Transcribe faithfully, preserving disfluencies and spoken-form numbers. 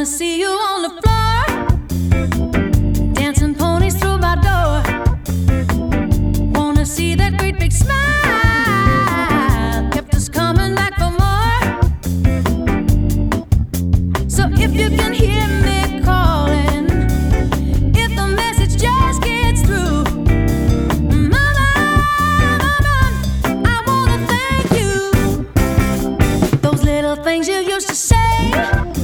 Wanna see you on the floor, dancing ponies through my door. Wanna see that great big smile, kept us coming back for more. So if you can hear me calling, if the message just gets through, mama, mama, I wanna thank you. Those little things you used to say